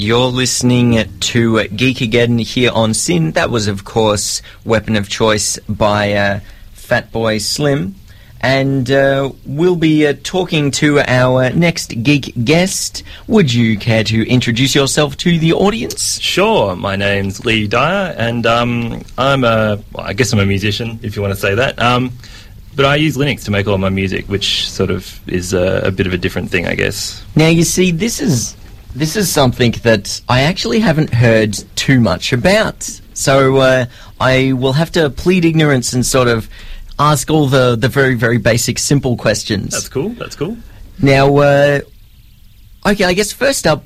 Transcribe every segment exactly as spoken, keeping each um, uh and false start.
You're listening to Geek Again here on Sin. That was, of course, Weapon of Choice by uh, Fatboy Slim. And uh, we'll be uh, talking to our next geek guest. Would you care to introduce yourself to the audience? Sure. My name's Lee Dyer, and um, I'm a, well, I guess I'm a musician, if you want to say that. Um, but I use Linux to make all my music, which sort of is a, a bit of a different thing, I guess. Now, you see, this is this is something that I actually haven't heard too much about. So uh, I will have to plead ignorance and sort of ask all the, the very, very basic, simple questions. That's cool, that's cool. Now, uh, okay, I guess first up,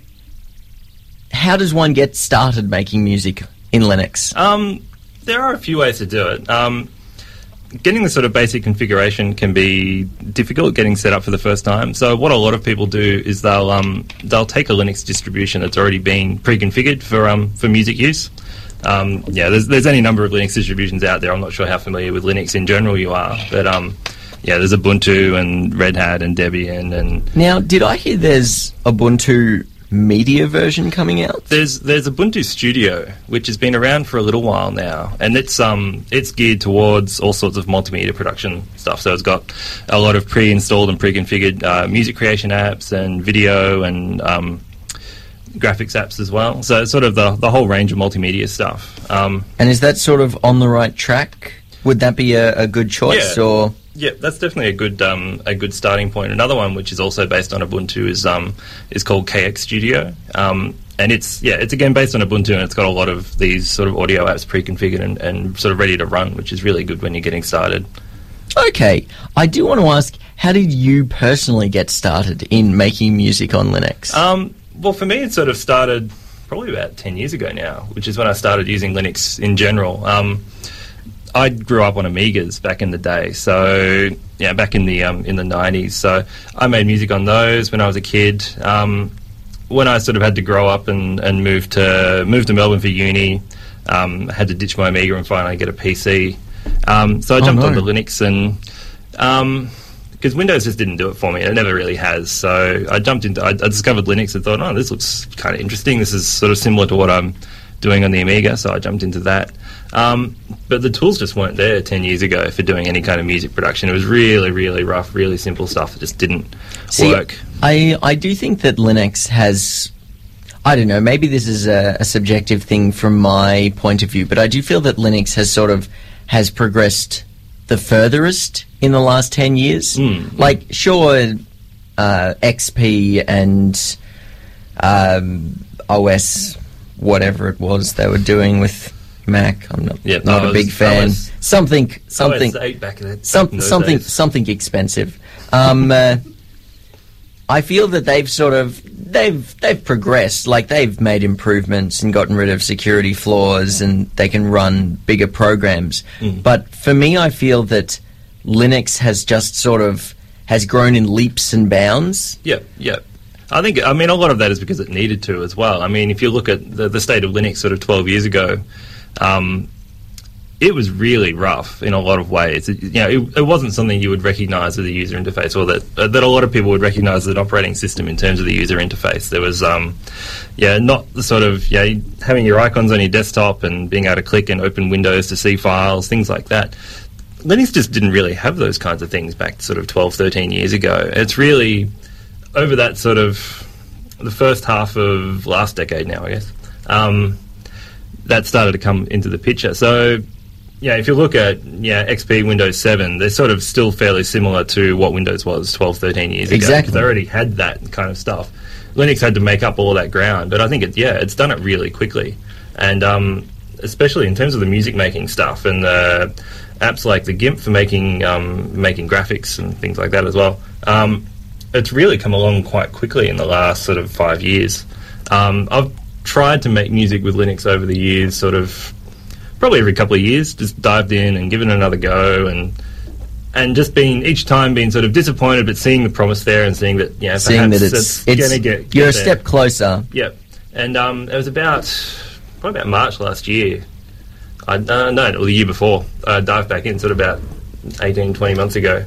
how does one get started making music in Linux? Um, there are a few ways to do it. Um, getting the sort of basic configuration can be difficult, getting set up for the first time. So what a lot of people do is they'll um, they'll take a Linux distribution that's already been pre-configured for um, for music use. Um, yeah, there's there's any number of Linux distributions out there. I'm not sure how familiar with Linux in general you are, but um, yeah, there's Ubuntu and Red Hat and Debian and. Now, did I hear there's Ubuntu Media version coming out? There's there's Ubuntu Studio, which has been around for a little while now, and it's um it's geared towards all sorts of multimedia production stuff. So it's got a lot of pre-installed and pre-configured uh, music creation apps and video and um. graphics apps as well, so it's sort of the the whole range of multimedia stuff. Um, and is that sort of on the right track? Would that be a, a good choice? Yeah, or yeah, that's definitely a good um, a good starting point. Another one which is also based on Ubuntu is um, is called K X Studio, um, and it's yeah it's again based on Ubuntu, and it's got a lot of these sort of audio apps pre-configured and, and sort of ready to run, which is really good when you're getting started. Okay, I do want to ask, how did you personally get started in making music on Linux? Um, Well, for me, it sort of started probably about ten years ago now, which is when I started using Linux in general. Um, I grew up on Amigas back in the day, so yeah, back in the um, in the nineties. So I made music on those when I was a kid. Um, when I sort of had to grow up and, and move to move to Melbourne for uni, um, I had to ditch my Amiga and finally get a P C. Um, so I jumped oh, no. onto Linux and. Um, Because Windows just didn't do it for me. It never really has. So I jumped into, I, I discovered Linux and thought, oh, this looks kind of interesting. This is sort of similar to what I'm doing on the Amiga. So I jumped into that. Um, but the tools just weren't there ten years ago for doing any kind of music production. It was really, really rough, really simple stuff that just didn't See, work. I, I do think that Linux has, I don't know, maybe this is a, a subjective thing from my point of view, but I do feel that Linux has sort of, has progressed the furthest in the last ten years. Mm. Like, sure, uh, X P and um, O S, whatever it was they were doing with Mac, I'm not, yeah, not no, a big fan. O S, something, something, O S eight back in the, back some, in those something, days. something expensive. Um, uh, I feel that they've sort of they've they've progressed, like they've made improvements and gotten rid of security flaws, and they can run bigger programs. Mm. But for me, I feel that Linux has just sort of has grown in leaps and bounds. Yeah, yeah. I think, I mean, a lot of that is because it needed to as well. I mean, if you look at the, the state of Linux sort of twelve years ago, um, it was really rough in a lot of ways. It, you know, it, it wasn't something you would recognise as a user interface, or that uh, that a lot of people would recognise as an operating system in terms of the user interface. There was, um, yeah, not the sort of, yeah, having your icons on your desktop and being able to click and open windows to see files, things like that. Linux just didn't really have those kinds of things back sort of twelve, thirteen years ago. It's really over that sort of the first half of last decade now, I guess, um, that started to come into the picture. So, yeah, if you look at yeah X P, Windows seven, they're sort of still fairly similar to what Windows was twelve, thirteen years ago. Exactly. They already had that kind of stuff. Linux had to make up all that ground, but I think, it, yeah, it's done it really quickly. And um, especially in terms of the music making stuff and the apps like the GIMP for making um, making graphics and things like that as well. Um, it's really come along quite quickly in the last sort of five years. Um, I've tried to make music with Linux over the years, sort of probably every couple of years, just dived in and given it another go, and and just being each time being sort of disappointed, but seeing the promise there and seeing that, yeah, perhaps Seeing that it's, it's, it's going to get, get you're a there. step closer. Yep. And um, it was about probably about March last year. I uh, no, or the year before. I dived back in, sort of about eighteen, twenty months ago.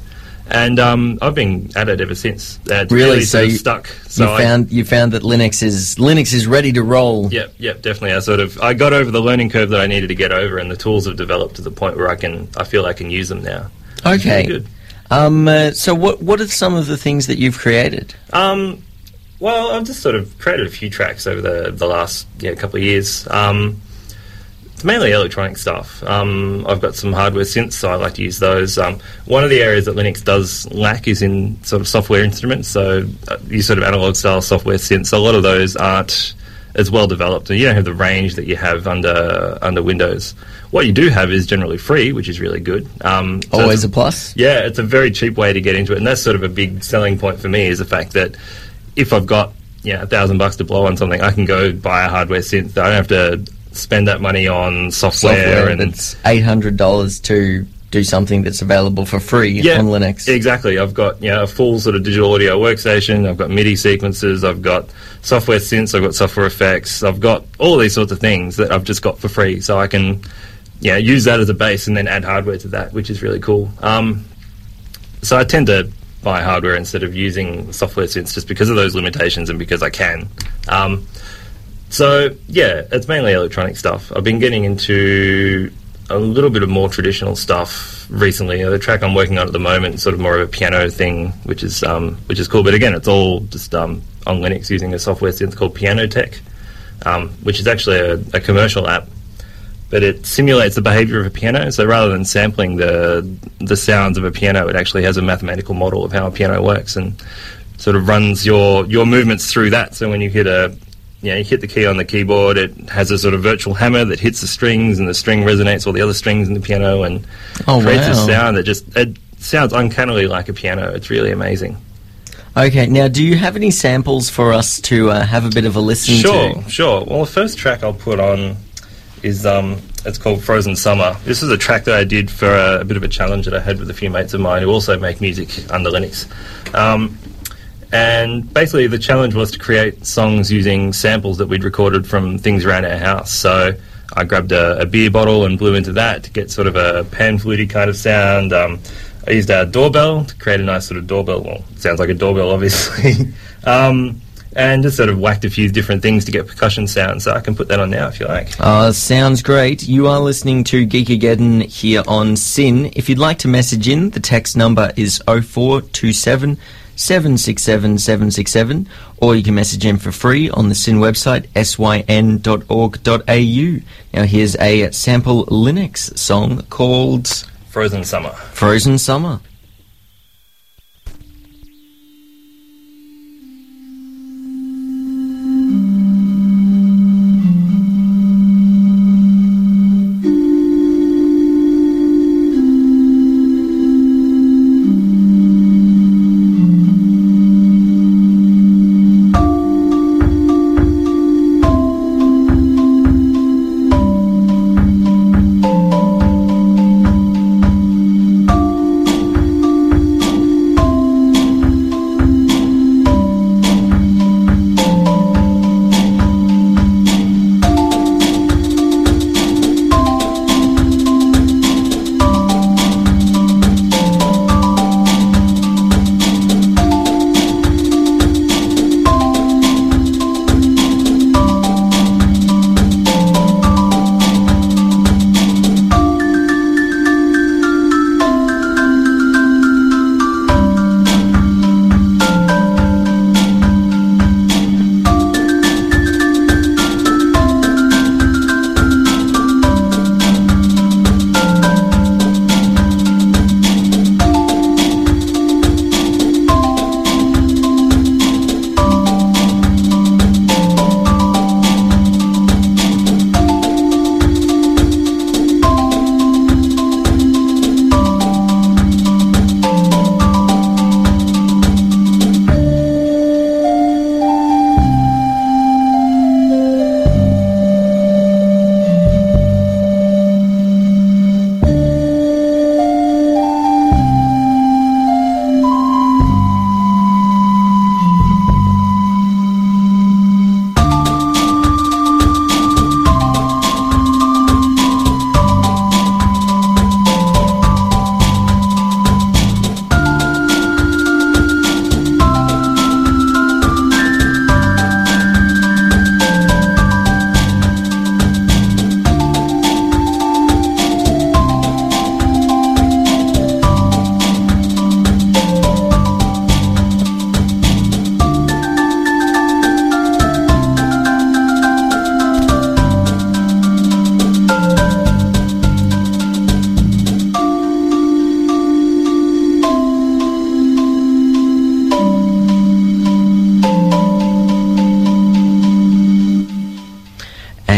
And um, I've been at it ever since. Uh, it's Really? really So sort of you- stuck. So you I, found you found that Linux is Linux is ready to roll. Yep, yep, definitely. I sort of I got over the learning curve that I needed to get over, and the tools have developed to the point where I can I feel I can use them now. It's Okay. really good. Um, uh, so what what are some of the things that you've created? Um, well, I've just sort of created a few tracks over the the last yeah, couple of years. Um, it's mainly electronic stuff. Um, I've got some hardware synths, so I like to use those. Um, one of the areas that Linux does lack is in sort of software instruments. So uh, you sort of analog style software synths. A lot of those aren't as well developed, and you don't have the range that you have under under Windows. What you do have is generally free, which is really good. Um, so Always it's- a plus. yeah, it's a very cheap way to get into it, and that's sort of a big selling point for me, is the fact that if I've got you know, a thousand bucks to blow on something, I can go buy a hardware synth. I don't have to spend that money on software, Software and that's eight hundred dollars to do something that's available for free yeah, on Linux. Exactly. I've got you know, a full sort of digital audio workstation. I've got MIDI sequences. I've got software synths. I've got software effects. I've got all these sorts of things that I've just got for free, so I can yeah use that as a base and then add hardware to that, which is really cool. Um, so I tend to buy hardware instead of using software synths just because of those limitations and because I can. Um, so yeah, it's mainly electronic stuff. I've been getting into a little bit of more traditional stuff recently. Uh, the track I'm working on at the moment is sort of more of a piano thing, which is um, which is cool. But again, it's all just um, on Linux using a software synth called Pianotech, um, which is actually a, a commercial app. But it simulates the behavior of a piano. So rather than sampling the the sounds of a piano, it actually has a mathematical model of how a piano works and sort of runs your your movements through that. So when you hit a you know, you hit the key on the keyboard, it has a sort of virtual hammer that hits the strings, and the string resonates all the other strings in the piano and Oh, creates a wow. sound that just it sounds uncannily like a piano. It's really amazing. Okay, now do you have any samples for us to uh, have a bit of a listen Sure, to? sure. Well, the first track I'll put on is um, it's called Frozen Summer. This is a track that I did for a, a bit of a challenge that I had with a few mates of mine who also make music under Linux. Um, and basically the challenge was to create songs using samples that we'd recorded from things around our house. So I grabbed a, a beer bottle and blew into that to get sort of a pan fluty kind of sound. Um, I used our doorbell to create a nice sort of doorbell. Well, it sounds like a doorbell, obviously. um, and just sort of whacked a few different things to get percussion sounds. So I can put that on now if you like. Uh, sounds great. You are listening to Geekageddon here on S Y N. If you'd like to message in, the text number is oh four two seven, seven six seven, seven six seven, or you can message in for free on the S Y N website, s y n dot org dot a u. Now here's a sample Linux song called Frozen Summer. Frozen Summer.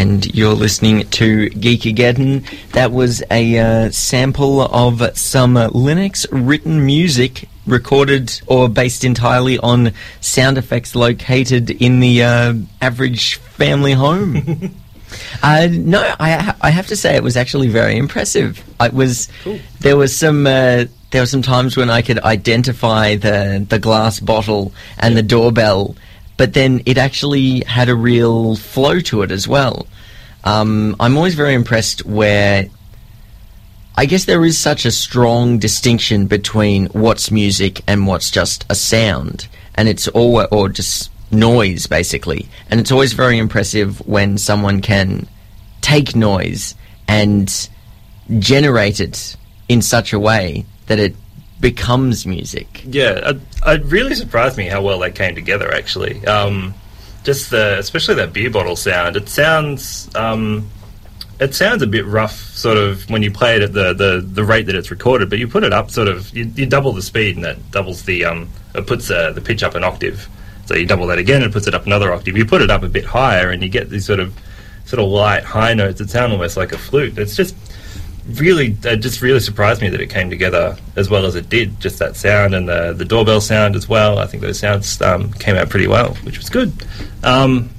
and you're listening to Geekageddon. That was a uh, sample of some uh, Linux-written music recorded or based entirely on sound effects located in the uh, average family home. uh, no, I, ha- I have to say it was actually very impressive. It was Cool. There was some uh, there were some times when I could identify the the glass bottle and the doorbell, but then it actually had a real flow to it as well. Um, I'm always very impressed where I guess there is such a strong distinction between what's music and what's just a sound, and it's all or just noise basically. And it's always very impressive when someone can take noise and generate it in such a way that it becomes music. Yeah, it, it really surprised me how well they came together, actually. Um, just the, especially that beer bottle sound. It sounds, um, it sounds a bit rough, sort of, when you play it at the, the, the rate that it's recorded. But you put it up, sort of, you, you double the speed, and that doubles the, um, it puts uh, the pitch up an octave. So you double that again, and it puts it up another octave. You put it up a bit higher, and you get these sort of, sort of light high notes that sound almost like a flute. It's just really, it just really surprised me that it came together as well as it did. Just that sound and the the doorbell sound as well. I think those sounds um, came out pretty well, which was good. Um,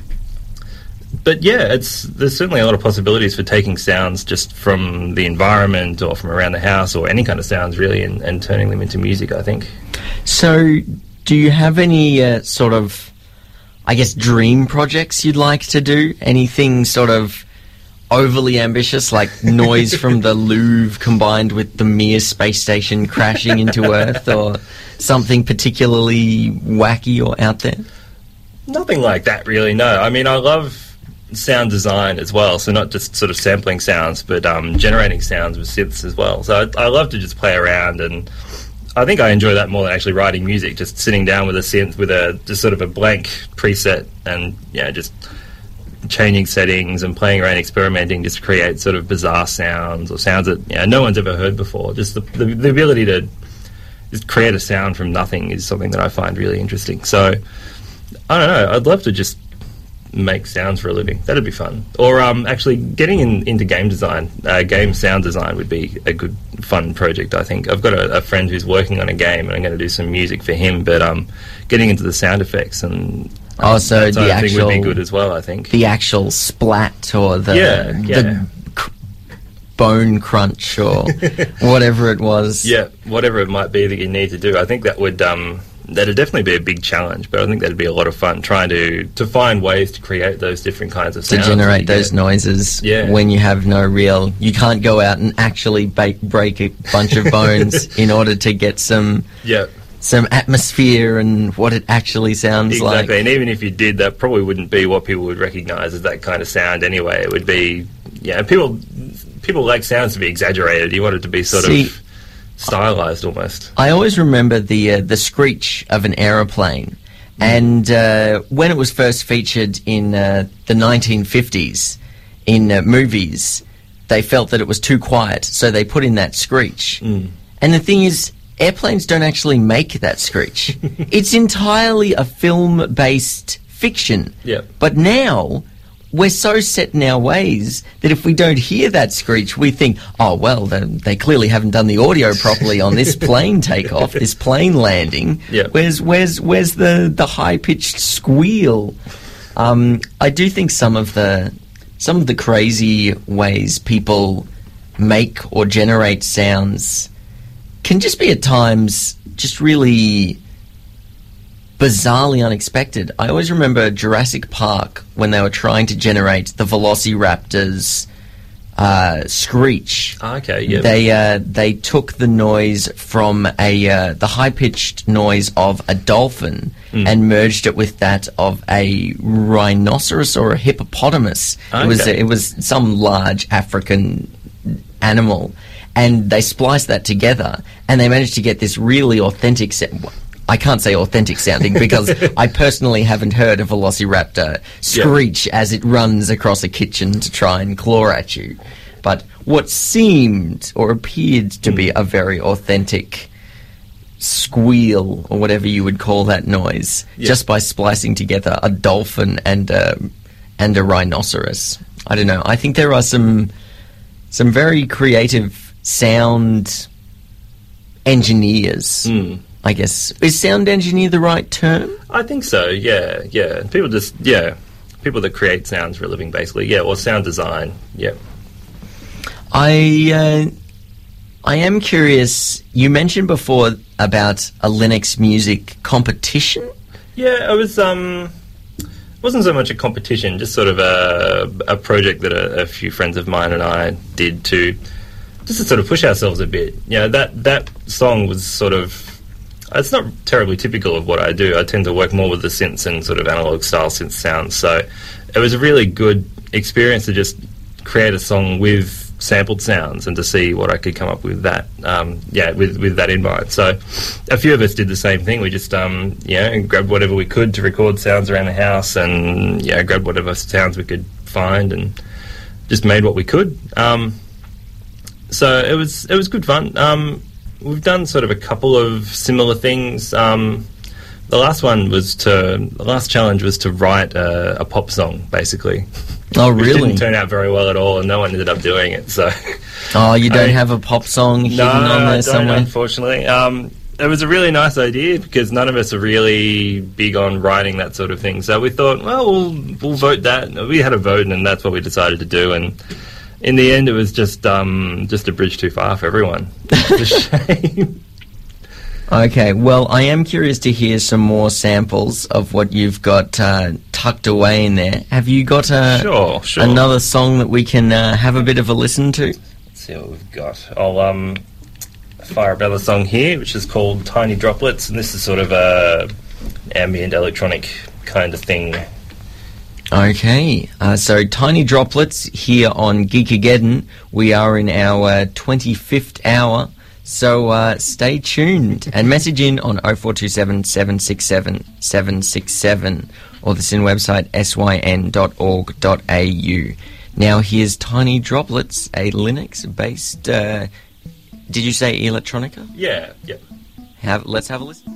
but yeah, it's there's certainly a lot of possibilities for taking sounds just from the environment or from around the house or any kind of sounds really, and, and turning them into music, I think. So, do you have any uh, sort of, I guess, dream projects you'd like to do? Anything sort of overly ambitious, like noise from the Louvre combined with the Mir space station crashing into Earth, or something particularly wacky or out there? Nothing like that, really, no. I mean, I love sound design as well, so not just sort of sampling sounds, but um, generating sounds with synths as well. So I, I love to just play around, and I think I enjoy that more than actually writing music, just sitting down with a synth with a just sort of a blank preset and, yeah, just changing settings and playing around, experimenting, just to create sort of bizarre sounds or sounds that, you know, no one's ever heard before. Just the, the, the ability to just create a sound from nothing is something that I find really interesting. So, I don't know, I'd love to just make sounds for a living. That'd be fun. Or um, actually getting in, into game design, uh, game sound design would be a good, fun project, I think. I've got a, a friend who's working on a game, and I'm going to do some music for him, but um, getting into the sound effects and Oh, so that the sort of actual thing would be good as well, I think. The actual splat or the Yeah, yeah. the cr- bone crunch or whatever it was. Yeah, whatever it might be that you need to do. I think that would um, that'd definitely be a big challenge, but I think that'd be a lot of fun trying to, to find ways to create those different kinds of to sounds. generate that you those get. noises Yeah. when you have no real... You can't go out and actually ba- break a bunch of bones in order to get some... Yeah. some atmosphere and what it actually sounds Exactly, like. and even if you did, that probably wouldn't be what people would recognise as that kind of sound anyway. It would be, yeah, people people like sounds to be exaggerated. You want it to be sort See, of stylised almost. I always remember the uh, the screech of an aeroplane, mm. and uh, when it was first featured in uh, the nineteen fifties in uh, movies, they felt that it was too quiet, so they put in that screech. Mm. And the thing is, airplanes don't actually make that screech. It's entirely a film-based fiction. Yeah. But now, we're so set in our ways that if we don't hear that screech, we think, oh, well, they, they clearly haven't done the audio properly on this plane takeoff, this plane landing. Yeah. Where's, where's, where's the, the high-pitched squeal? Um, I do think some of the some of the crazy ways people make or generate sounds can just be at times just really bizarrely unexpected. I always remember Jurassic Park when they were trying to generate the Velociraptor's uh, screech. Okay, yeah. They uh, they took the noise from a uh, the high pitched noise of a dolphin mm. and merged it with that of a rhinoceros or a hippopotamus. Okay. It was it was some large African animal. And they spliced that together, and they managed to get this really authentic sound. I can't say authentic sounding because I personally haven't heard a velociraptor screech yeah. as it runs across a kitchen to try and claw at you. But what seemed or appeared to mm. be a very authentic squeal, or whatever you would call that noise, yeah. just by splicing together a dolphin and a, and a rhinoceros. I don't know. I think there are some some very creative sound engineers. Mm. I guess, is sound engineer the right term? I think so. Yeah, yeah. People just yeah, people that create sounds for a living, basically. Yeah, or sound design. Yeah. I uh, I am curious. You mentioned before about a Linux music competition. Yeah, it was. Um, it wasn't so much a competition, just sort of a a project that a, a few friends of mine and I did to just to sort of push ourselves a bit. Yeah, that that song was sort of. It's not terribly typical of what I do. I tend to work more with the synths and sort of analog style synth sounds. So it was a really good experience to just create a song with sampled sounds and to see what I could come up with that. Um, yeah, with with that in mind. So a few of us did the same thing. We just um, yeah grabbed whatever we could to record sounds around the house, and yeah, grabbed whatever sounds we could find, and just made what we could. Um, so it was it was good fun. Um, We've done sort of a couple of similar things. Um, the last one was to, the last challenge was to write a, a pop song, basically. Oh, Which really? didn't turn out very well at all, and no one ended up doing it. So, oh, you don't I mean, have a pop song hidden no, on there I don't, somewhere? unfortunately. Um, it was a really nice idea because none of us are really big on writing that sort of thing. So we thought, well, we'll, we'll vote that. We had a vote, and that's what we decided to do. And in the end, it was just um, just a bridge too far for everyone. It's a shame. Okay, well, I am curious to hear some more samples of what you've got uh, tucked away in there. Have you got a, Sure, sure. another song that we can uh, have a bit of a listen to? Let's see what we've got. I'll um, fire up another song here, which is called Tiny Droplets, and this is sort of a ambient electronic kind of thing. Okay, uh, so Tiny Droplets here on Geekageddon. We are in our uh, twenty-fifth hour, so uh, stay tuned and message in on oh four two seven, seven six seven, seven six seven or the S Y N website s y n dot org dot a u. Now here's Tiny Droplets, a Linux-based, uh, did you say electronica? Yeah, yeah. Have, let's have a listen.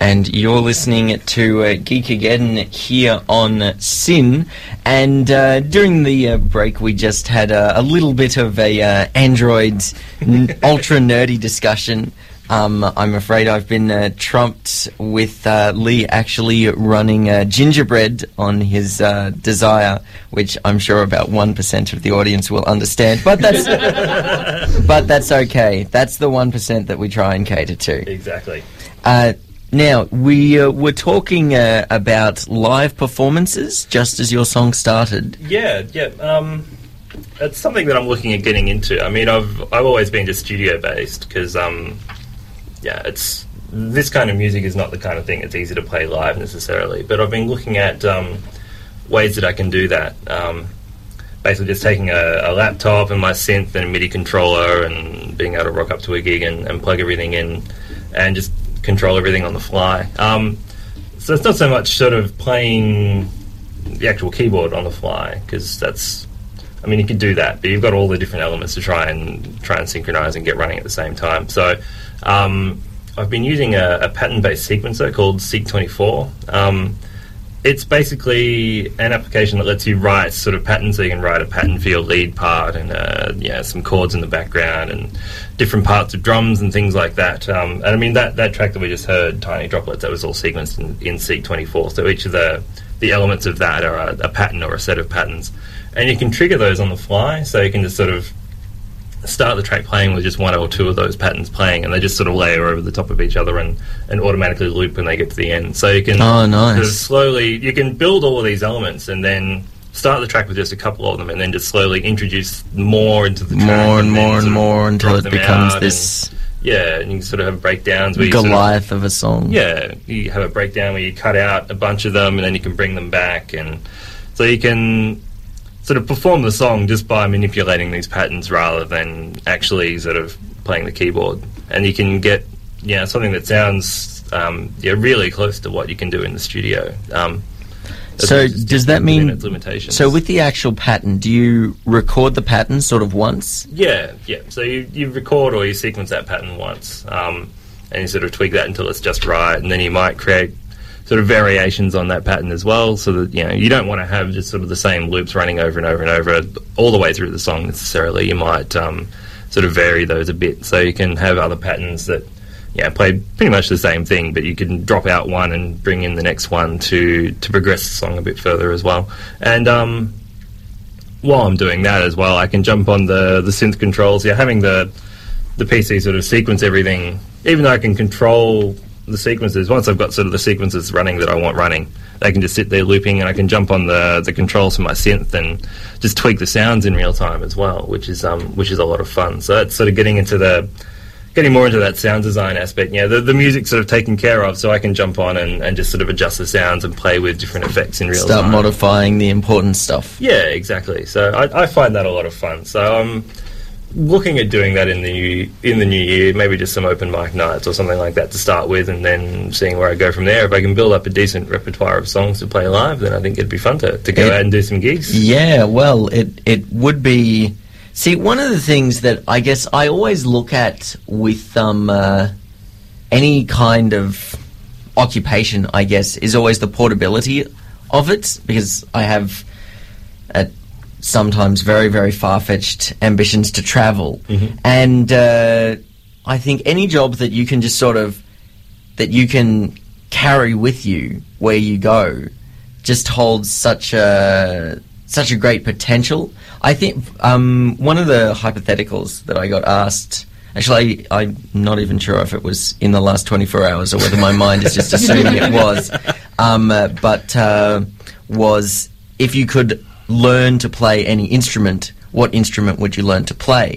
and you're listening to uh, Geekageddon here on SYN. And uh, during the uh, break, we just had a, a little bit of a uh, Android n- ultra nerdy discussion. Um, I'm afraid I've been uh, trumped with uh, Lee actually running uh, gingerbread on his uh, Desire, which I'm sure about one percent of the audience will understand. But that's but that's okay. That's the one percent that we try and cater to. Exactly. Uh, now, we uh, were talking uh, about live performances just as your song started. Yeah, yeah. Um, it's something that I'm looking at getting into. I mean, I've I've always been just studio-based because... Um, Yeah, it's this kind of music is not the kind of thing that's easy to play live necessarily. But I've been looking at um, ways that I can do that. Um, basically, just taking a, a laptop and my synth and a MIDI controller, and being able to rock up to a gig and, and plug everything in, and just control everything on the fly. Um, so it's not so much sort of playing the actual keyboard on the fly, because that's, I mean, you can do that, but you've got all the different elements to try and try and synchronize and get running at the same time. So. Um, I've been using a, a pattern-based sequencer called Seek twenty-four. Um, it's basically an application that lets you write sort of patterns, so you can write a pattern for your lead part and uh, yeah, some chords in the background and different parts of drums and things like that. Um, and I mean, that, that track that we just heard, Tiny Droplets, that was all sequenced in, in Seek twenty-four. So each of the, the elements of that are a, a pattern or a set of patterns. And you can trigger those on the fly, so you can just sort of start the track playing with just one or two of those patterns playing, and they just sort of layer over the top of each other and, and automatically loop when they get to the end. So you can oh, nice. sort of slowly, you can build all of these elements and then start the track with just a couple of them, and then just slowly introduce more into the track. More and, and more and more until it becomes this... And, yeah, and you can sort of have breakdowns where Goliath you sort of, of a song. Yeah, you have a breakdown where you cut out a bunch of them and then you can bring them back, and so you can sort of perform the song just by manipulating these patterns rather than actually sort of playing the keyboard. And you can get, you know, something that sounds um, yeah, really close to what you can do in the studio. Um, so does that mean... its limitations. So with the actual pattern, do you record the pattern sort of once? Yeah, yeah. So you, you record or you sequence that pattern once, um, and you sort of tweak that until it's just right, and then you might create sort of variations on that pattern as well, so that, you know, you don't want to have just sort of the same loops running over and over and over all the way through the song necessarily. You might um, sort of vary those a bit, so you can have other patterns that, yeah, play pretty much the same thing, but you can drop out one and bring in the next one to, to progress the song a bit further as well. And um, while I'm doing that as well, I can jump on the, the synth controls. Yeah, having the the P C sort of sequence everything, even though I can control the sequences, once I've got sort of the sequences running that I want running, they can just sit there looping, and I can jump on the the controls for my synth and just tweak the sounds in real time as well, which is um which is a lot of fun. So that's sort of getting into the getting more into that sound design aspect. Yeah, the the music's sort of taken care of, so I can jump on and, and just sort of adjust the sounds and play with different effects in real Start time. Start modifying the important stuff. Yeah, exactly. So I, I find that a lot of fun. So I'm looking at doing that in the new, in the new year, maybe just some open mic nights or something like that to start with, and then seeing where I go from there. If I can build up a decent repertoire of songs to play live, then I think it'd be fun to, to go it, out and do some gigs. Yeah, well, it it would be... See, one of the things that I guess I always look at with um, uh, any kind of occupation, I guess, is always the portability of it, because I have... a sometimes very, very far-fetched ambitions to travel. Mm-hmm. And uh, I think any job that you can just sort of, that you can carry with you where you go just holds such a, such a great potential. I think um, one of the hypotheticals that I got asked, actually I, I'm not even sure if it was in the last twenty-four hours or whether my mind is just assuming it was, um, uh, but uh, was if you could learn to play any instrument, what instrument would you learn to play?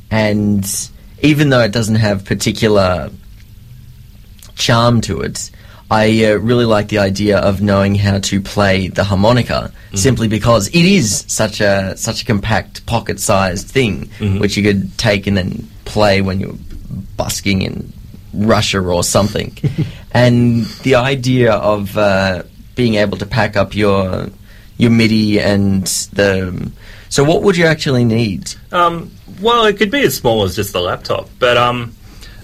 And even though it doesn't have particular charm to it, I uh, really like the idea of knowing how to play the harmonica, mm-hmm. simply because it is such a such a compact, pocket-sized thing, mm-hmm. which you could take and then play when you're busking in Russia or something. And the idea of uh, being able to pack up your your MIDI and the... So what would you actually need? Um, well, it could be as small as just the laptop, but um,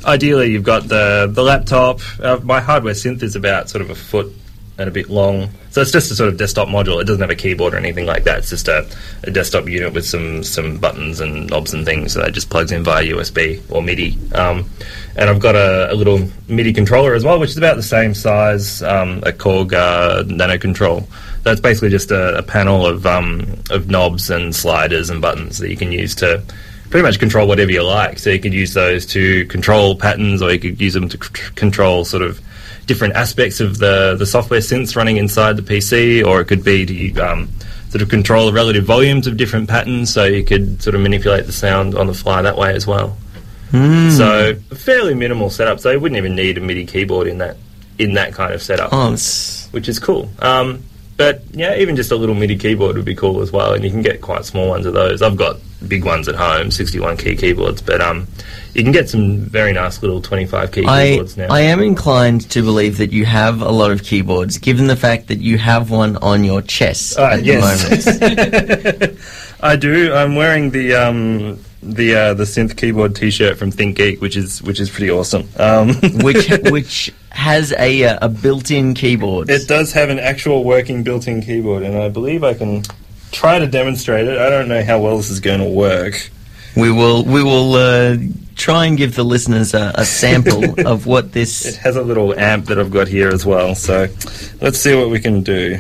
ideally you've got the the laptop. Uh, my hardware synth is about sort of a foot and a bit long, so it's just a sort of desktop module. It doesn't have a keyboard or anything like that. It's just a, a desktop unit with some some buttons and knobs and things, so that just plugs in via U S B or MIDI. Um, and I've got a, a little MIDI controller as well, which is about the same size, um, a Korg uh, Nano Control. So it's basically just a, a panel of um, of knobs and sliders and buttons that you can use to pretty much control whatever you like. So you could use those to control patterns, or you could use them to c- control sort of different aspects of the, the software synths running inside the P C, or it could be to um, sort of control the relative volumes of different patterns, so you could sort of manipulate the sound on the fly that way as well. Mm. So a fairly minimal setup, so you wouldn't even need a MIDI keyboard in that in that kind of setup, Oh, it's- which is cool. Um, but yeah, even just a little MIDI keyboard would be cool as well, and you can get quite small ones of those. I've got big ones at home, sixty-one key keyboards, but um, you can get some very nice little twenty-five key I, keyboards now. I am inclined to believe that you have a lot of keyboards, given the fact that you have one on your chest Uh, at yes. the moment. I do. I'm wearing the um, the uh, the synth keyboard T-shirt from ThinkGeek, which is which is pretty awesome. Um, which which has a uh, a built-in keyboard. it does have an actual working built-in keyboard, and I believe I can try to demonstrate it. I don't know how well this is going to work. We will we will uh, try and give the listeners a, a sample of what this. It has a little amp that I've got here as well, so let's see what we can do.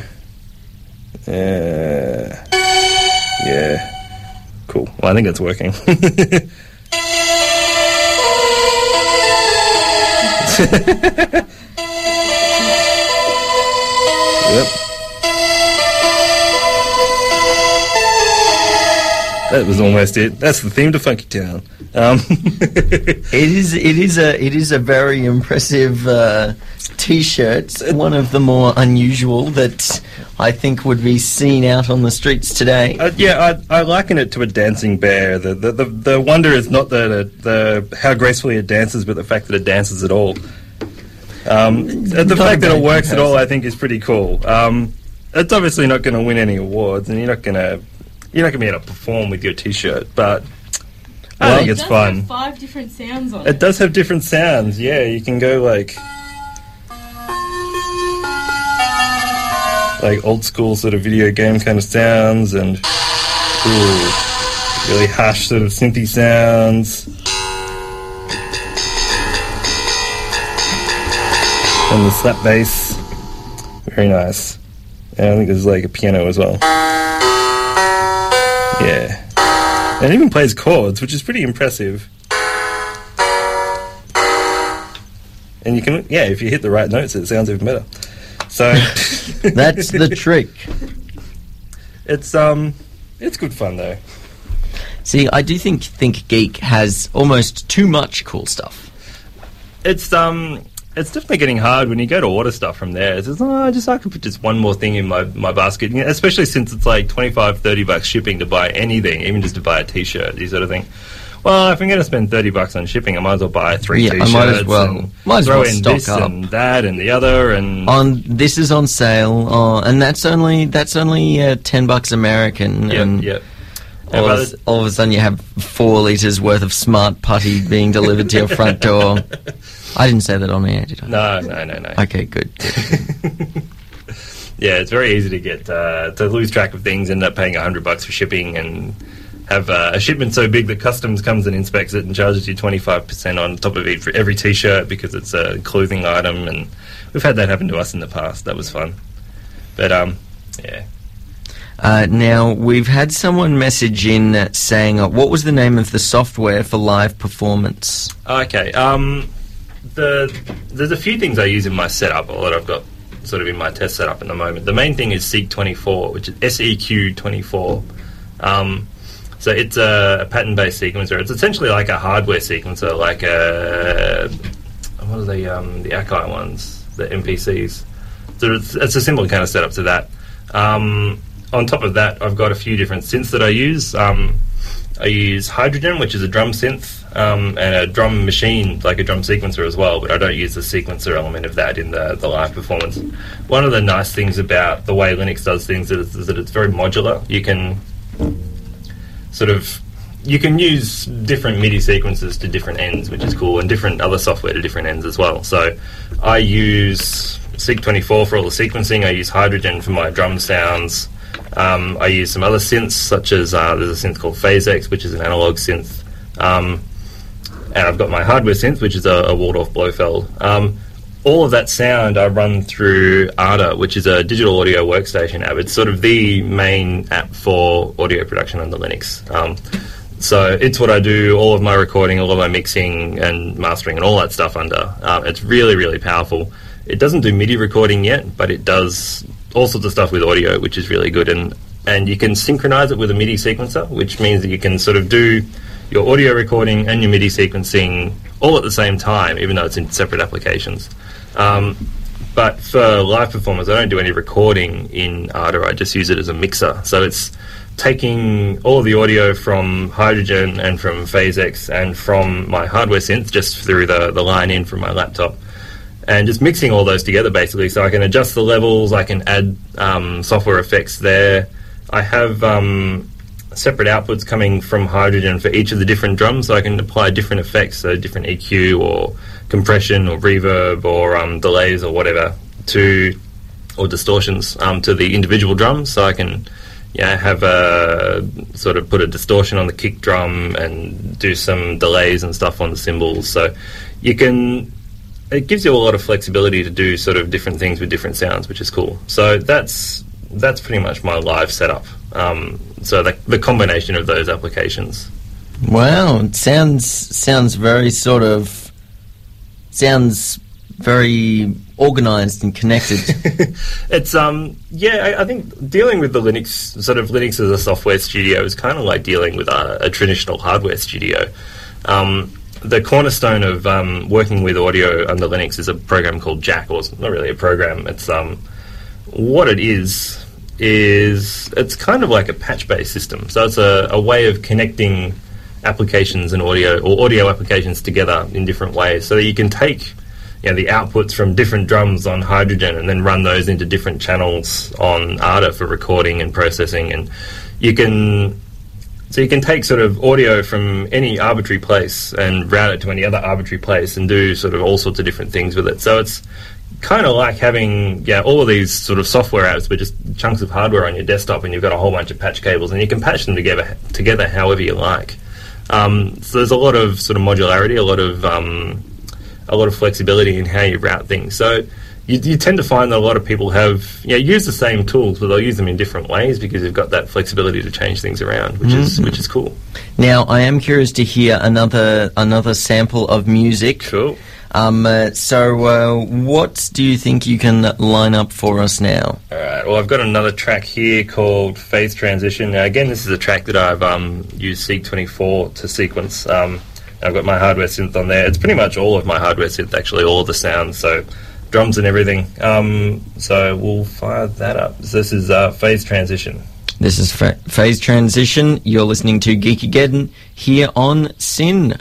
Uh, yeah, cool. Well, I think it's working. Yep. That was almost it. That's the theme to Funky Town. Um, It is it is a it is a very impressive uh, T-shirt. One of the more unusual that I think would be seen out on the streets today. uh, yeah, I, I liken it to a dancing bear. The the, the, the wonder is not the, the how gracefully it dances, but the fact that it dances at all. Um, the Not fact a that it bad works at all, comparison. I think, is pretty cool. Um, it's obviously not going to win any awards, and you're not going to you're not going to be able to perform with your T-shirt, but I Well, think It it's does fun. have five different sounds on It it. does have different sounds. Yeah, you can go like like old school sort of video game kind of sounds, and ooh, really harsh sort of synthy sounds. And the slap bass, very nice. And I think there's like a piano as well. Yeah. And it even plays chords, which is pretty impressive. And you can, yeah, if you hit the right notes, it sounds even better. So That's the trick. it's um, it's good fun though. See, I do think Think Geek has almost too much cool stuff. It's um, it's definitely getting hard when you go to order stuff from there. It's just, oh, I just I could put just one more thing in my, my basket, you know, especially since it's like twenty-five, thirty bucks shipping to buy anything, even just to buy a T-shirt. You sort of think, well, if I'm going to spend thirty bucks on shipping, I might as well buy three Yeah, I T-shirts. might as well- and might as throw well in stock this up. and that and the other and On this is on sale, uh, and that's only that's only uh, ten bucks American. yeah, and yeah. All And by of, the- all of a sudden, you have four liters worth of smart putty being delivered to your front door. I didn't say that on air, did I? No, no, no, no. Okay, good. good. Yeah, it's very easy to get uh, to lose track of things, end up paying a hundred bucks for shipping, and have uh, a shipment so big that customs comes and inspects it and charges you twenty five percent on top of it for every T-shirt because it's a clothing item, and we've had that happen to us in the past. That was fun, but um, yeah. Uh, now, we've had someone message in uh, saying, uh, what was the name of the software for live performance? Okay. Um, the there's a few things I use in my setup, or that I've got sort of in my test setup at the moment. The main thing is Seq twenty-four, which is S E Q twenty-four. Um, so it's a, a pattern-based sequencer. It's essentially like a hardware sequencer, like a what are they? Um, the Akai ones, the M P Cs. So it's, it's a similar kind of setup to that. Um, on top of that, I've got a few different synths that I use. Um, I use Hydrogen, which is a drum synth, um, and a drum machine, like a drum sequencer as well, but I don't use the sequencer element of that in the, the live performance. One of the nice things about the way Linux does things is, is that it's very modular. You can sort of you can use different MIDI sequences to different ends, which is cool, and different other software to different ends as well. So I use Sig twenty-four for all the sequencing. I use Hydrogen for my drum sounds. Um, I use some other synths, such as uh, there's a synth called PhaseX, which is an analog synth. Um, and I've got my hardware synth, which is a, a Waldorf Blofeld. Um, all of that sound I run through Arda, which is a digital audio workstation app. It's sort of the main app for audio production under Linux. Um, so it's what I do all of my recording, all of my mixing and mastering and all that stuff under. Um, it's really, really powerful. It doesn't do MIDI recording yet, but it does all sorts of stuff with audio, which is really good. And, and you can synchronize it with a MIDI sequencer, which means that you can sort of do your audio recording and your MIDI sequencing all at the same time, even though it's in separate applications. Um, but for live performance, I don't do any recording in Arda. I just use it as a mixer. So it's taking all of the audio from Hydrogen and from PhaseX and from my hardware synth just through the, the line in from my laptop, and just mixing all those together, basically. So I can adjust the levels, I can add um, software effects there. I have um, separate outputs coming from Hydrogen for each of the different drums, so I can apply different effects, so different E Q or compression or reverb or um, delays or whatever, to or distortions um, to the individual drums. So I can yeah, have a sort of put a distortion on the kick drum and do some delays and stuff on the cymbals. So you can, it gives you a lot of flexibility to do sort of different things with different sounds, which is cool. So that's that's pretty much my live setup. Um, so the, the combination of those applications. Wow, it sounds sounds very sort of sounds very organised and connected. It's um yeah, I, I think dealing with the Linux sort of Linux as a software studio is kind of like dealing with a, a traditional hardware studio. Um, the cornerstone of um, working with audio under Linux is a program called Jack, or it's not really a program. It's um what it is is it's kind of like a patch-based system. So it's a, a way of connecting applications and audio or audio applications together in different ways, so that you can take you know, the outputs from different drums on Hydrogen and then run those into different channels on Arda for recording and processing. And you can so you can take sort of audio from any arbitrary place and route it to any other arbitrary place and do sort of all sorts of different things with it. So it's kind of like having yeah all of these sort of software apps, but just chunks of hardware on your desktop, and you've got a whole bunch of patch cables, and you can patch them together together however you like. Um, so there's a lot of sort of modularity, a lot of um, a lot of flexibility in how you route things. So you, you tend to find that a lot of people have you know, use the same tools, but they'll use them in different ways because you've got that flexibility to change things around, which mm-hmm. is which is cool. Now, I am curious to hear another another sample of music. Cool. Um, uh, so uh, what do you think you can line up for us now? All right. Well, I've got another track here called Phase Transition. Now, again, this is a track that I've um, used Sig twenty-four to sequence. Um, I've got my hardware synth on there. It's pretty much all of my hardware synth, actually, all of the sounds, so drums and everything. Um, so we'll fire that up. So this is uh, Phase Transition. This is fa- Phase Transition. You're listening to Geekageddon here on S I N.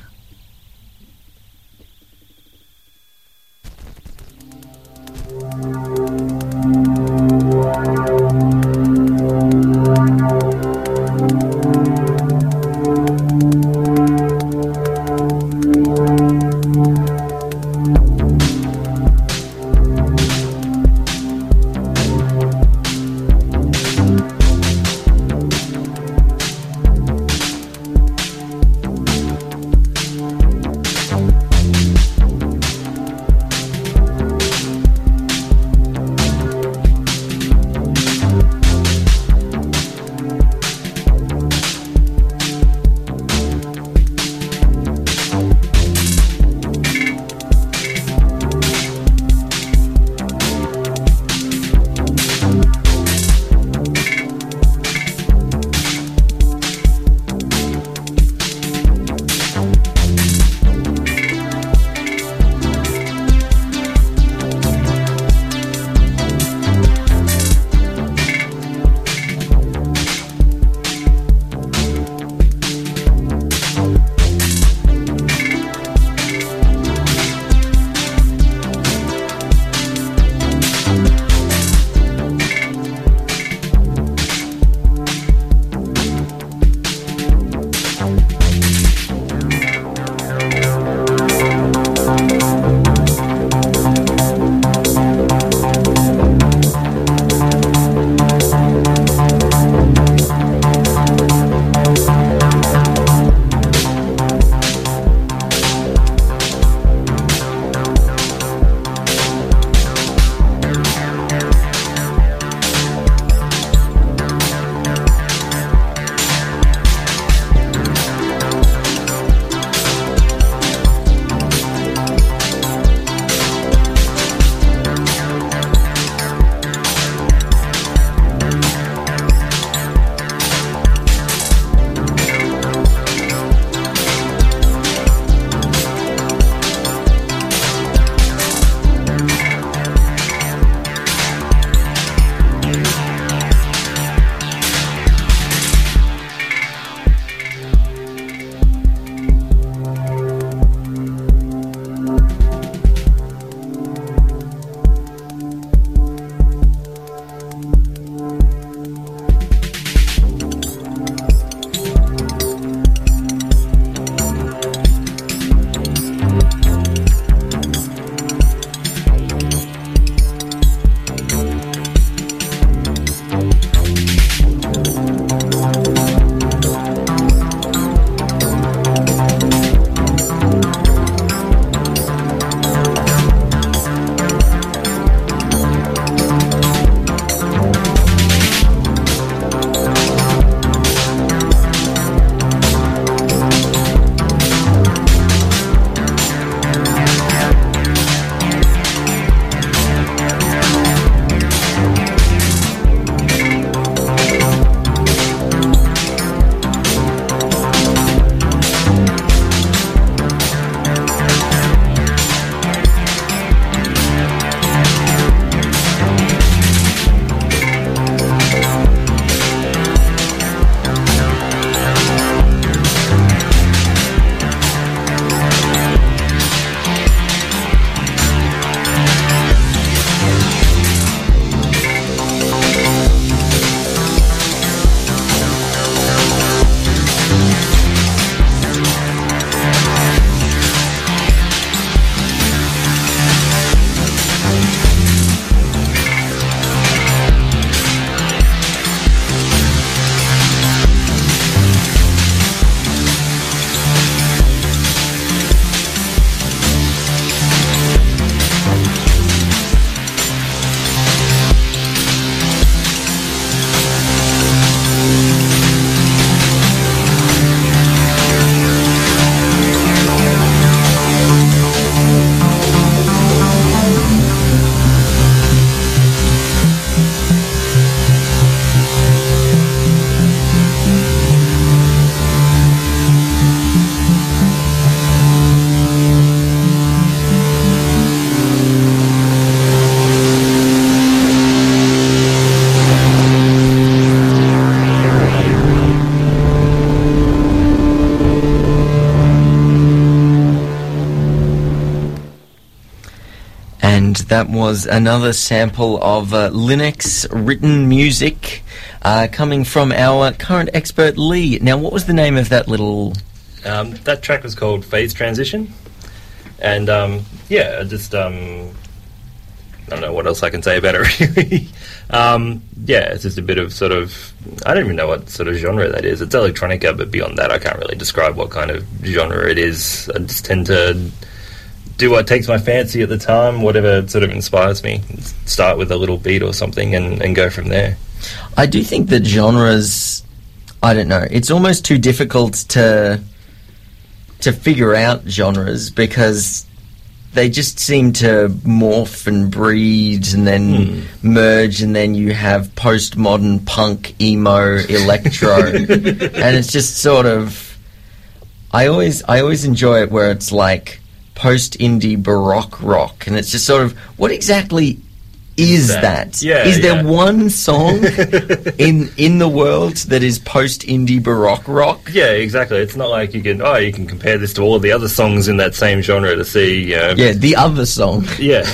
And that was another sample of uh, Linux written music uh, coming from our current expert, Lee. Now, what was the name of that little... Um, that track was called Phase Transition. And, um, yeah, just... Um, I don't know what else I can say about it, really. um, yeah, it's just a bit of sort of... I don't even know what sort of genre that is. It's electronica, but beyond that, I can't really describe what kind of genre it is. I just tend to do what takes my fancy at the time, whatever sort of inspires me. Start with a little beat or something and, and go from there. I do think that genres... I don't know. It's almost too difficult to to figure out genres because... they just seem to morph and breed and then mm. merge, and then you have postmodern punk, emo, electro, and it's just sort of... I always, I always enjoy it where it's like post-indie baroque rock, and it's just sort of, what exactly is that? that? Yeah, is there yeah. one song in in the world that is post-indie baroque rock? Yeah, exactly. It's not like you can, oh, you can compare this to all of the other songs in that same genre to see, you know. Yeah, the other song. Yeah.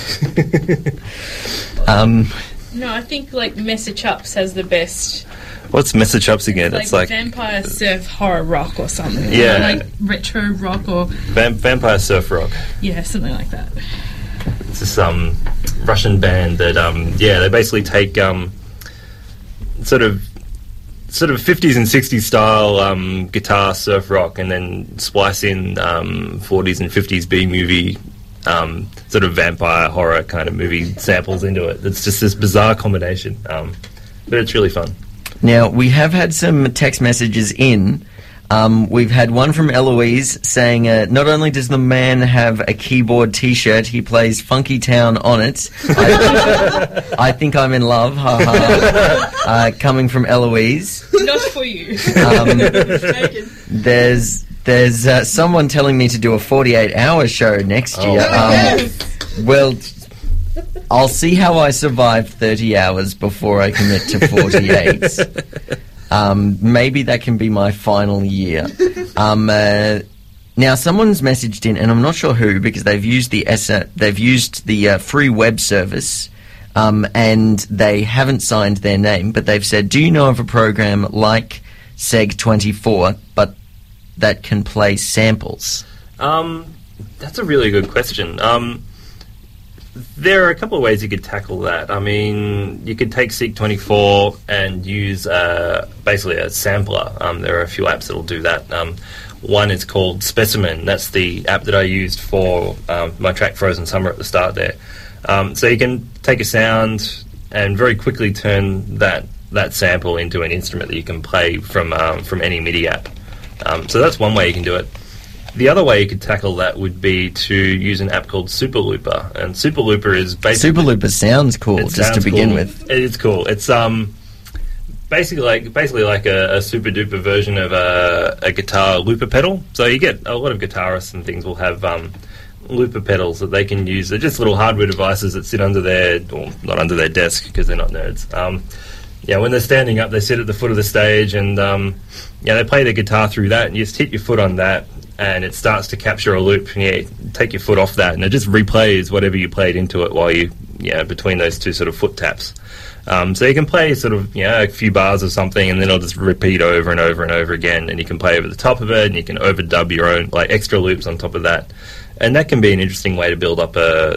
um, no, I think, like, Message Ups has the best. What's Message Ups again? It's, it's like, like vampire surf horror rock or something. Yeah. Like retro rock or... Vam- vampire surf rock. Yeah, something like that. It's this um, Russian band that, um, yeah, they basically take um, sort of sort of fifties and sixties style um, guitar surf rock and then splice in um, forties and fifties B-movie um, sort of vampire horror kind of movie samples into it. It's just this bizarre combination, um, but it's really fun. Now, we have had some text messages in. Um, we've had one from Eloise saying, uh, not only does the man have a keyboard T-shirt, he plays Funky Town on it. I, I think I'm in love, ha ha. Uh, coming from Eloise. Not for you. Um, there's there's uh, someone telling me to do a forty-eight hour show next Oh, year. Um, yes. Well, I'll see how I survive thirty hours before I commit to forty-eight. Um, maybe that can be my final year. Um, uh, now, someone's messaged in, and I'm not sure who, because they've used the S- they've used the uh, free web service, um, and they haven't signed their name, but they've said, "Do you know of a program like Seg twenty-four, but that can play samples?" Um, that's a really good question. Um, there are a couple of ways you could tackle that. I mean, you could take Seek twenty-four and use uh, basically a sampler. Um, there are a few apps that will do that. Um, one is called Specimen. That's the app that I used for um, my track Frozen Summer at the start there. Um, so you can take a sound and very quickly turn that, that sample into an instrument that you can play from um, from any MIDI app. Um, so that's one way you can do it. The other way you could tackle that would be to use an app called Superlooper, and Superlooper is basically... Superlooper sounds cool, it just sounds to begin cool. with. It is cool. It's um basically like basically like a, a super duper version of a, a guitar looper pedal. So you get a lot of guitarists and things will have um, looper pedals that they can use. They're just little hardware devices that sit under their, or not under their desk because they're not nerds. Um, yeah, when they're standing up, they sit at the foot of the stage and um, yeah, they play their guitar through that, and you just hit your foot on that, and it starts to capture a loop, and yeah, take your foot off that, and it just replays whatever you played into it while you, yeah, between those two sort of foot taps. Um, so you can play sort of, you know, a few bars of something, and then it'll just repeat over and over and over again, and you can play over the top of it, and you can overdub your own, like, extra loops on top of that. And that can be an interesting way to build up a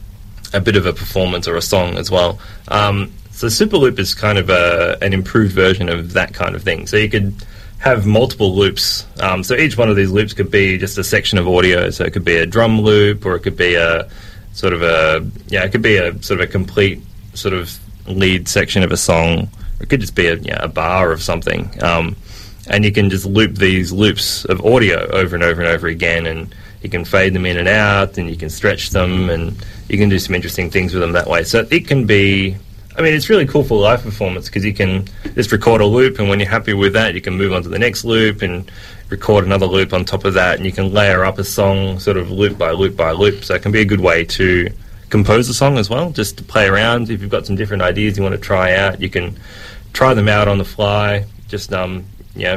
a bit of a performance or a song as well. Um, so Superloop is kind of a, an improved version of that kind of thing. So you could have multiple loops. Um, so each one of these loops could be just a section of audio. So it could be a drum loop, or it could be a sort of a, yeah, it could be a sort of a complete sort of lead section of a song. Or it could just be a, yeah, a bar of something. Um, and you can just loop these loops of audio over and over and over again, and you can fade them in and out, and you can stretch them, and you can do some interesting things with them that way. So it can be, I mean, it's really cool for live performance because you can just record a loop, and when you're happy with that, you can move on to the next loop and record another loop on top of that, and you can layer up a song sort of loop by loop by loop. So it can be a good way to compose a song as well, just to play around. If you've got some different ideas you want to try out, you can try them out on the fly. Just, um, you know,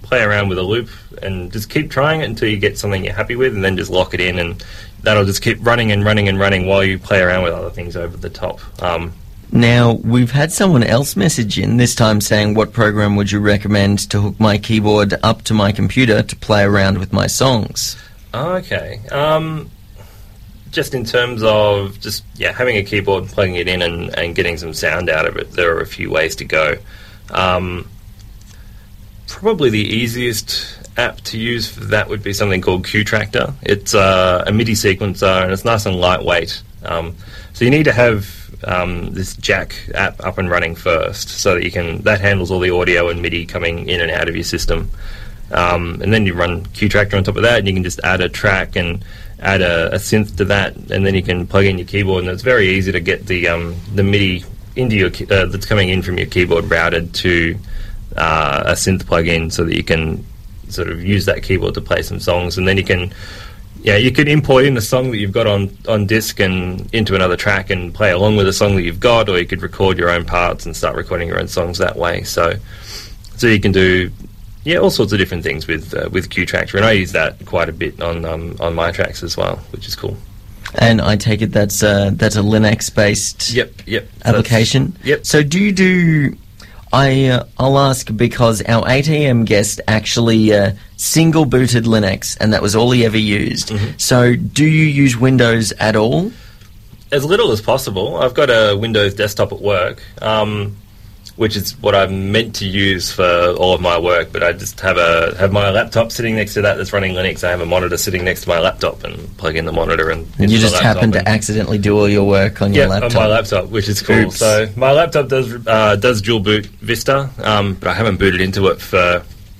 play around with a loop and just keep trying it until you get something you're happy with, and then just lock it in, and that'll just keep running and running and running while you play around with other things over the top. Um, Now, we've had someone else message in, this time saying, what program would you recommend to hook my keyboard up to my computer to play around with my songs? Okay. Um, just in terms of just, yeah, having a keyboard, plugging it in and, and getting some sound out of it, there are a few ways to go. Um, probably the easiest app to use for that would be something called Q Tractor. It's uh, a MIDI sequencer, and it's nice and lightweight. Um, so you need to have um, this Jack app up and running first, so that you can that handles all the audio and MIDI coming in and out of your system. Um, and then you run Q Tractor on top of that, and you can just add a track and add a, a synth to that, and then you can plug in your keyboard. And it's very easy to get the um, the MIDI into your uh, that's coming in from your keyboard routed to uh, a synth plug-in, so that you can sort of use that keyboard to play some songs. And then you can, yeah, you could import in a song that you've got on, on disc and into another track and play along with a song that you've got, or you could record your own parts and start recording your own songs that way. So, so you can do, yeah, all sorts of different things with uh, with Q Tractor, and I use that quite a bit on um, on my tracks as well, which is cool. And I take it that's a, that's a Linux-based Yep, yep. application? That's, yep. So do you do... I, uh, I'll ask because our eight a m guest actually uh, single-booted Linux, and that was all he ever used. Mm-hmm. So do you use Windows at all? As little as possible. I've got a Windows desktop at work, um, which is what I'm meant to use for all of my work, but I just have a have my laptop sitting next to that that's running Linux. I have a monitor sitting next to my laptop and plug in the monitor. And And you into the just laptop happen to and- accidentally do all your work on your Yeah, laptop? on my laptop, which is cool. Oops. So my laptop does uh, does dual boot Vista, um, but I haven't booted into it for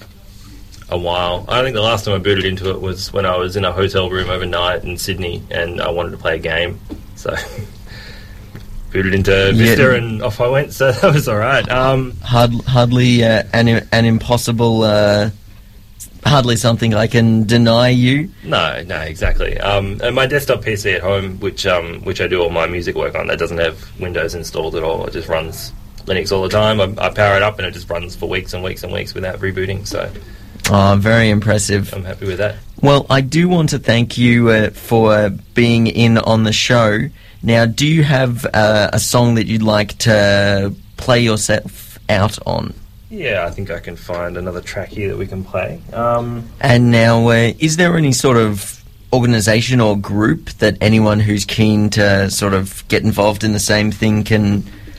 a while. I think the last time I booted into it was when I was in a hotel room overnight in Sydney, and I wanted to play a game. So booted into Vista, Yeah. and off I went. So that was all right. Um, Hard, hardly uh, an, an impossible... Uh, hardly something I can deny you. No, no, exactly. Um, and my desktop P C at home, which um, which I do all my music work on, that doesn't have Windows installed at all. It just runs Linux all the time. I, I power it up, and it just runs for weeks and weeks and weeks without rebooting. So Oh, very impressive. I'm happy with that. Well, I do want to thank you uh, for being in on the show. Now, do you have uh, a song that you'd like to play yourself out on? Yeah, I think I can find another track here that we can play. Um, And now, uh, is there any sort of organisation or group that anyone who's keen to sort of get involved in the same thing can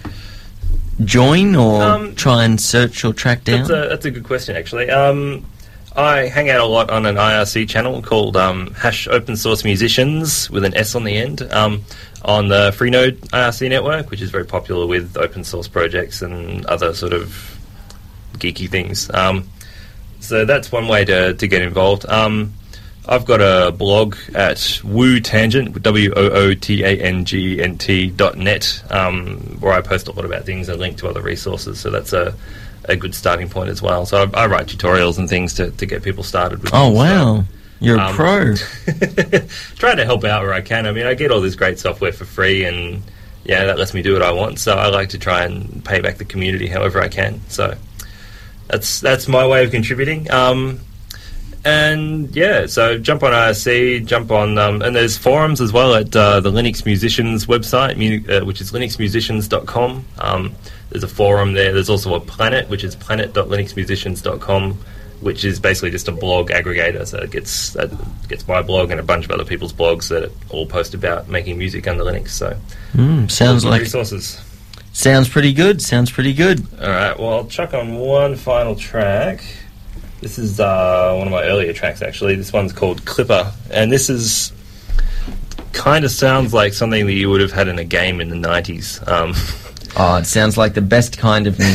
join or Um, try and search or track down? that's a that's a good question, actually. Um, I hang out a lot on an I R C channel called um, Hash Open Source Musicians with an S on the end um, on the Freenode I R C network, which is very popular with open source projects and other sort of geeky things. Um, so that's one way to, to get involved. Um, I've got a blog at Woo Tangent, W O O T A N G N T dot net, um, where I post a lot about things and link to other resources. So that's a, a good starting point as well. So I, I write tutorials and things to, to get people started with. Oh, things. wow. You're a Um, pro. Try to help out where I can. I mean, I get all this great software for free, and yeah, that lets me do what I want. So I like to try and pay back the community however I can. So that's that's my way of contributing. Um, and yeah, so jump on I R C, jump on, um, and there's forums as well at uh, the Linux Musicians website, mu- uh, which is linux musicians dot com. Um, there's a forum there. There's also a Planet, which is planet dot linux musicians dot com, which is basically just a blog aggregator. So it gets that gets my blog and a bunch of other people's blogs that all post about making music under Linux. So Mm, sounds good like resources. sounds pretty good. Sounds pretty good. All right, well, I'll chuck on one final track. This is uh, one of my earlier tracks, actually. This one's called Clipper, and this is kind of sounds like something that you would have had in a game in the nineties. Um, Oh, it sounds like the best kind of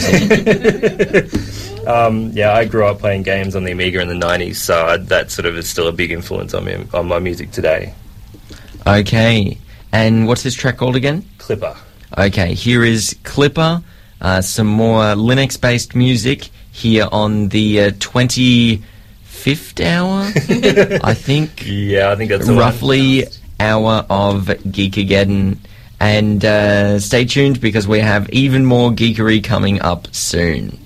music. um, yeah, I grew up playing games on the Amiga in the nineties, so I, that sort of is still a big influence on me on my music today. Okay. And what's this track called again? Clipper. Okay, here is Clipper, uh, some more Linux-based music here on the uh, twenty-fifth hour, I think. Yeah, I think that's the one. Roughly hour of Geekageddon. And uh, stay tuned because we have even more geekery coming up soon.